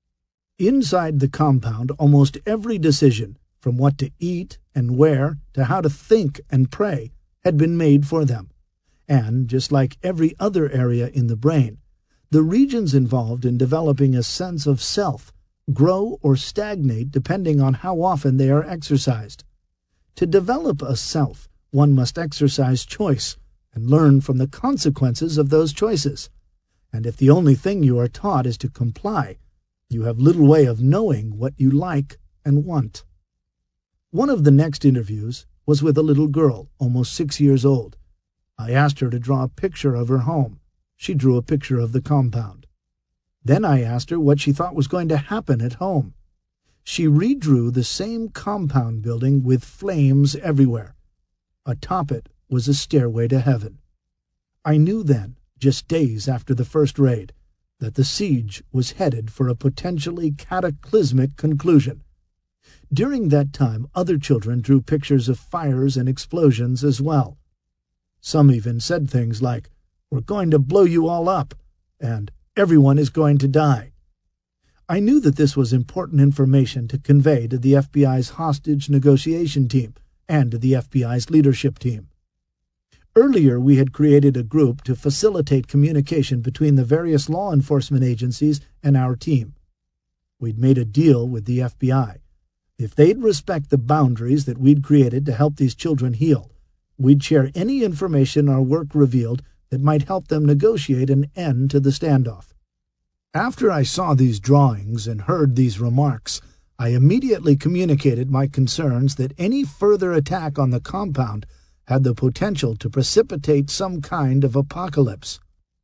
Inside the compound, almost every decision, from what to eat and where to how to think and pray, had been made for them. And, just like every other area in the brain, The regions involved in developing a sense of self grow or stagnate depending on how often they are exercised. To develop a self, one must exercise choice and learn from the consequences of those choices. And if the only thing you are taught is to comply, you have little way of knowing what you like and want. One of the next interviews was with a little girl, almost six years old. I asked her to draw a picture of her home. She drew a picture of the compound. Then I asked her what she thought was going to happen at home. She redrew the same compound building with flames everywhere. Atop it was a stairway to heaven. I knew then, just days after the first raid, that the siege was headed for a potentially cataclysmic conclusion. During that time, other children drew pictures of fires and explosions as well. Some even said things like, "We're going to blow you all up," and "Everyone is going to die." I knew that this was important information to convey to the F B I's hostage negotiation team and to the F B I's leadership team. Earlier, we had created a group to facilitate communication between the various law enforcement agencies and our team. We'd made a deal with the F B I. If they'd respect the boundaries that we'd created to help these children heal, we'd share any information our work revealed that might help them negotiate an end to the standoff. After I saw these drawings and heard these remarks, I immediately communicated my concerns that any further attack on the compound had the potential to precipitate some kind of apocalypse.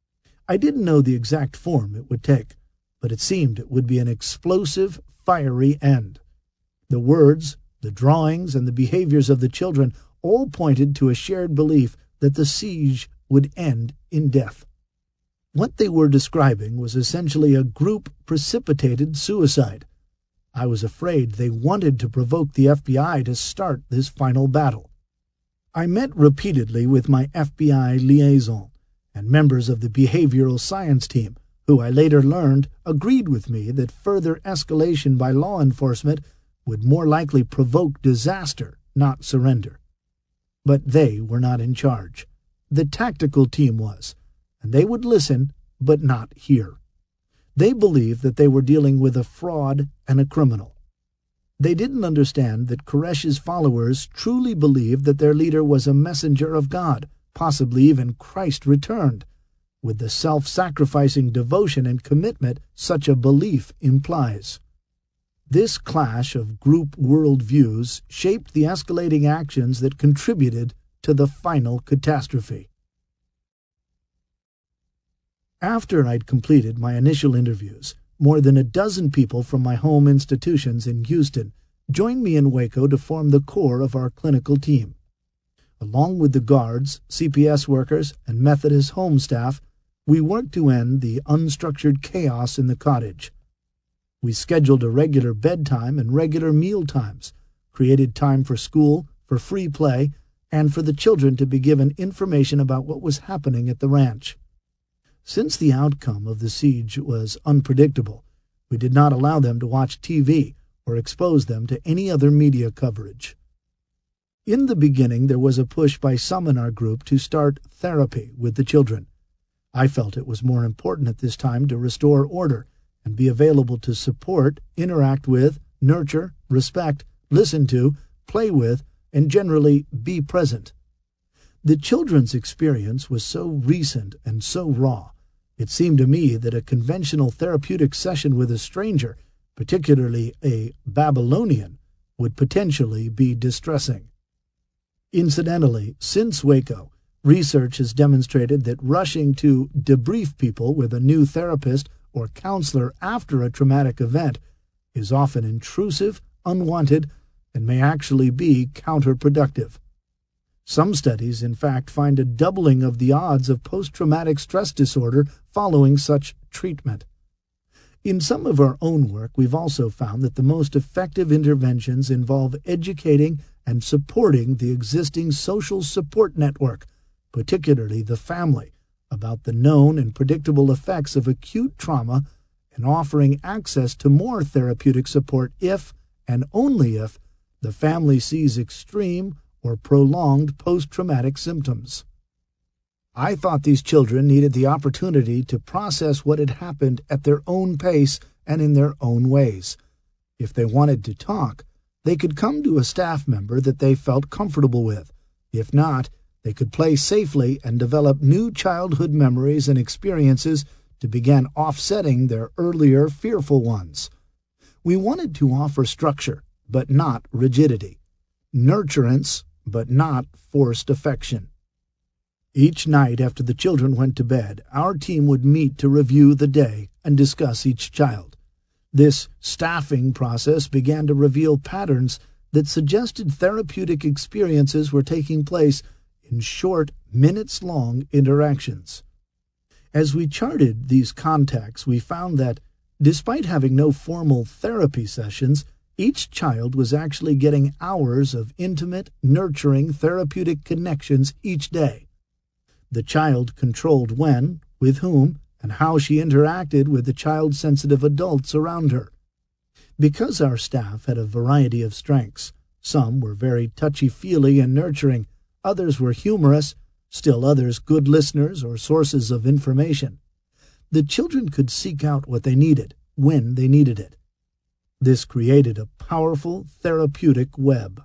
I didn't know the exact form it would take, but it seemed it would be an explosive, fiery end. The words, the drawings, and the behaviors of the children all pointed to a shared belief that the siege would end in death. What they were describing was essentially a group-precipitated suicide. I was afraid they wanted to provoke the F B I to start this final battle. I met repeatedly with my F B I liaison and members of the behavioral science team, who I later learned agreed with me that further escalation by law enforcement would more likely provoke disaster, not surrender. But they were not in charge. The tactical team was, and they would listen but not hear. They believed that they were dealing with a fraud and a criminal. They didn't understand that Koresh's followers truly believed that their leader was a messenger of God, possibly even Christ returned, with the self-sacrificing devotion and commitment such a belief implies. This clash of group worldviews shaped the escalating actions that contributed to the final catastrophe. After I'd completed my initial interviews, more than a dozen people from my home institutions in Houston joined me in Waco to form the core of our clinical team. Along with the guards, C P S workers, and Methodist home staff, we worked to end the unstructured chaos in the cottage. We scheduled a regular bedtime and regular meal times, created time for school, for free play, and for the children to be given information about what was happening at the ranch. Since the outcome of the siege was unpredictable, we did not allow them to watch T V or expose them to any other media coverage. In the beginning, there was a push by some in our group to start therapy with the children. I felt it was more important at this time to restore order and be available to support, interact with, nurture, respect, listen to, play with, and generally be present. The children's experience was so recent and so raw, it seemed to me that a conventional therapeutic session with a stranger, particularly a Babylonian, would potentially be distressing. Incidentally, since Waco, research has demonstrated that rushing to debrief people with a new therapist or counselor after a traumatic event is often intrusive, unwanted, and may actually be counterproductive. Some studies, in fact, find a doubling of the odds of post-traumatic stress disorder following such treatment. In some of our own work, we've also found that the most effective interventions involve educating and supporting the existing social support network, particularly the family, about the known and predictable effects of acute trauma and offering access to more therapeutic support if, and only if, the family sees extreme or prolonged post-traumatic symptoms. I thought these children needed the opportunity to process what had happened at their own pace and in their own ways. If they wanted to talk, they could come to a staff member that they felt comfortable with. If not, they could play safely and develop new childhood memories and experiences to begin offsetting their earlier fearful ones. We wanted to offer structure, but not rigidity, nurturance, but not forced affection. Each night after the children went to bed, our team would meet to review the day and discuss each child. This staffing process began to reveal patterns that suggested therapeutic experiences were taking place in short, minutes-long interactions. As we charted these contacts, we found that, despite having no formal therapy sessions, each child was actually getting hours of intimate, nurturing, therapeutic connections each day. The child controlled when, with whom, and how she interacted with the child-sensitive adults around her. Because our staff had a variety of strengths, some were very touchy-feely and nurturing, others were humorous, still others good listeners or sources of information. The children could seek out what they needed, when they needed it. This created a powerful therapeutic web.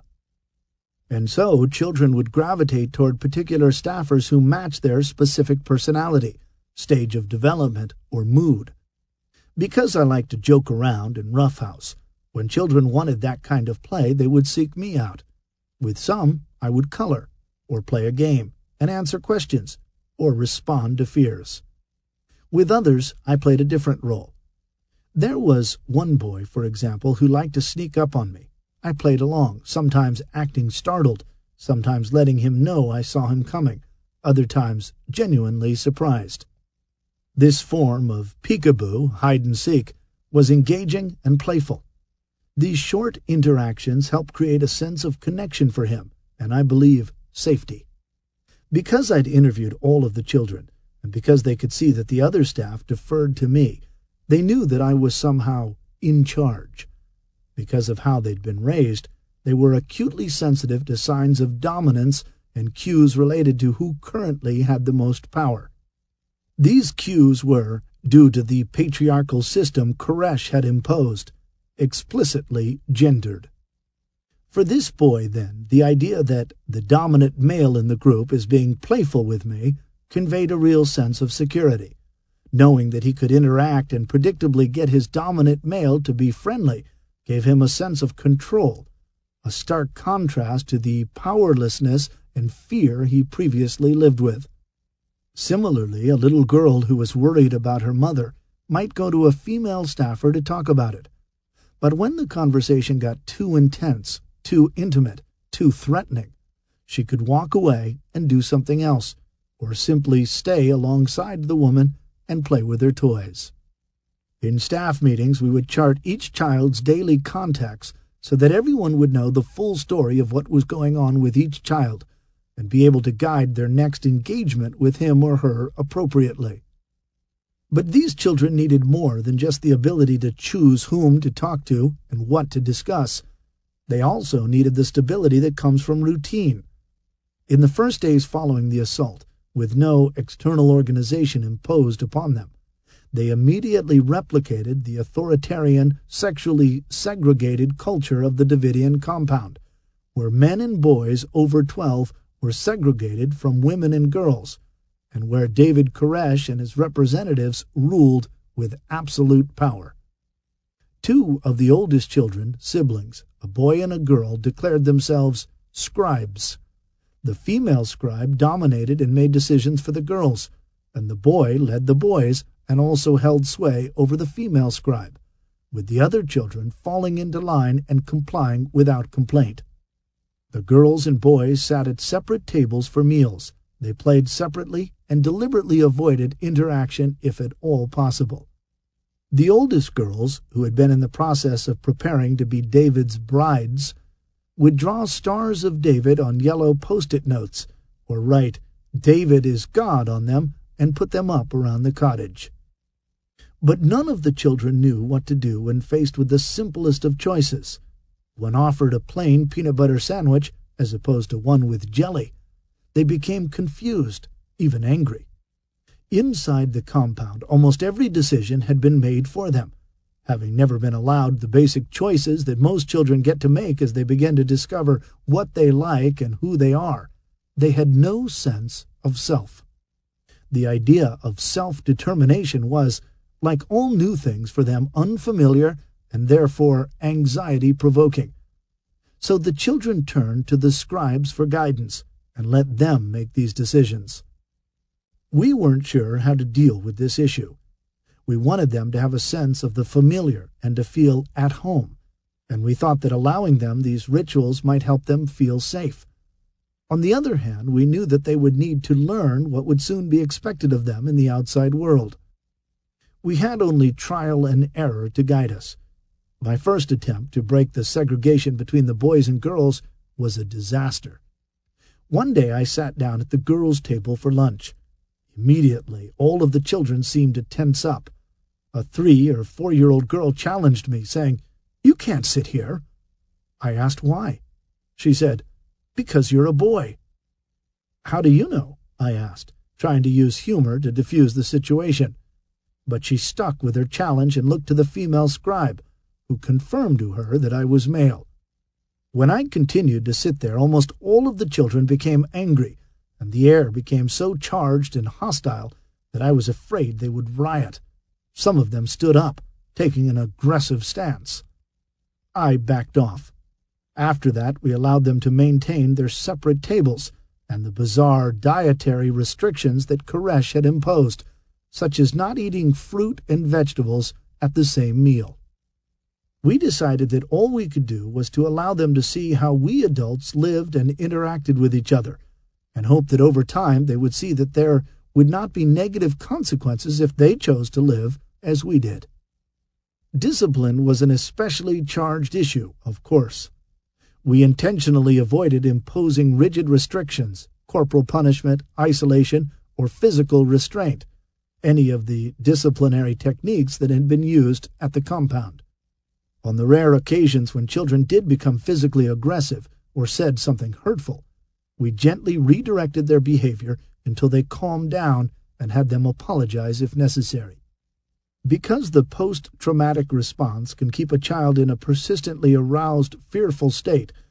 And so children would gravitate toward particular staffers who matched their specific personality, stage of development, or mood. Because I like to joke around and roughhouse, when children wanted that kind of play, they would seek me out. With some, I would color, or play a game, and answer questions, or respond to fears. With others, I played a different role. There was one boy, for example, who liked to sneak up on me. I played along, sometimes acting startled, sometimes letting him know I saw him coming, other times genuinely surprised. This form of peekaboo, hide-and-seek, was engaging and playful. These short interactions helped create a sense of connection for him, and I believe safety. Because I'd interviewed all of the children, and because they could see that the other staff deferred to me, they knew that I was somehow in charge. Because of how they'd been raised, they were acutely sensitive to signs of dominance and cues related to who currently had the most power. These cues were, due to the patriarchal system Koresh had imposed, explicitly gendered. For this boy, then, the idea that the dominant male in the group is being playful with me conveyed a real sense of security. Knowing that he could interact and predictably get his dominant male to be friendly gave him a sense of control, a stark contrast to the powerlessness and fear he previously lived with. Similarly, a little girl who was worried about her mother might go to a female staffer to talk about it. But when the conversation got too intense, too intimate, too threatening, she could walk away and do something else, or simply stay alongside the woman and play with her toys. In staff meetings, we would chart each child's daily contacts so that everyone would know the full story of what was going on with each child and be able to guide their next engagement with him or her appropriately. But these children needed more than just the ability to choose whom to talk to and what to discuss. They also needed the stability that comes from routine. In the first days following the assault, with no external organization imposed upon them, they immediately replicated the authoritarian, sexually segregated culture of the Davidian compound, where men and boys over twelve were segregated from women and girls, and where David Koresh and his representatives ruled with absolute power. Two of the oldest children, siblings, a boy and a girl, declared themselves scribes. The female scribe dominated and made decisions for the girls, and the boy led the boys and also held sway over the female scribe, with the other children falling into line and complying without complaint. The girls and boys sat at separate tables for meals. They played separately and deliberately avoided interaction if at all possible. The oldest girls, who had been in the process of preparing to be David's brides, would draw stars of David on yellow post-it notes, or write, "David is God" on them, and put them up around the cottage. But none of the children knew what to do when faced with the simplest of choices. When offered a plain peanut butter sandwich, as opposed to one with jelly, they became confused, even angry. Inside the compound, almost every decision had been made for them, having never been allowed the basic choices that most children get to make as they begin to discover what they like and who they are. They had no sense of self. The idea of self-determination was, like all new things for them, unfamiliar and therefore anxiety-provoking. So the children turned to the scribes for guidance and let them make these decisions. We weren't sure how to deal with this issue. We wanted them to have a sense of the familiar and to feel at home, and we thought that allowing them these rituals might help them feel safe. On the other hand, we knew that they would need to learn what would soon be expected of them in the outside world. We had only trial and error to guide us. My first attempt to break the segregation between the boys and girls was a disaster. One day I sat down at the girls' table for lunch. Immediately, all of the children seemed to tense up. A three- or four-year-old girl challenged me, saying, "You can't sit here." I asked why. She said, "Because you're a boy." "How do you know?" I asked, trying to use humor to diffuse the situation. But she stuck with her challenge and looked to the female scribe, who confirmed to her that I was male. When I continued to sit there, almost all of the children became angry, and the air became so charged and hostile that I was afraid they would riot. Some of them stood up, taking an aggressive stance. I backed off. After that, we allowed them to maintain their separate tables and the bizarre dietary restrictions that Koresh had imposed, such as not eating fruit and vegetables at the same meal. We decided that all we could do was to allow them to see how we adults lived and interacted with each other, and hope that over time they would see that there would not be negative consequences if they chose to live as we did. Discipline was an especially charged issue, of course. We intentionally avoided imposing rigid restrictions, corporal punishment, isolation, or physical restraint, any of the disciplinary techniques that had been used at the compound. On the rare occasions when children did become physically aggressive or said something hurtful, we gently redirected their behavior until they calmed down and had them apologize if necessary. Because the post-traumatic response can keep a child in a persistently aroused, fearful state